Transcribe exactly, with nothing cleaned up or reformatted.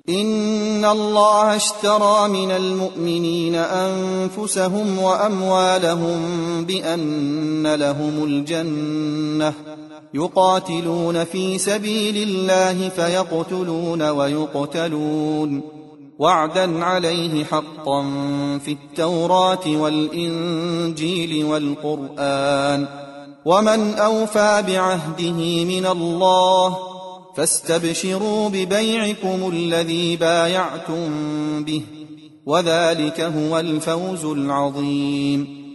إن الله اشترى من المؤمنين أنفسهم وأموالهم بأن لهم الجنة يقاتلون في سبيل الله فيقتلون ويقتلون وعدا عليه حقا في التوراة والإنجيل والقرآن ومن أوفى بعهده من الله فاستبشروا ببيعكم الذي بايعتم به وذلك هو الفوز العظيم.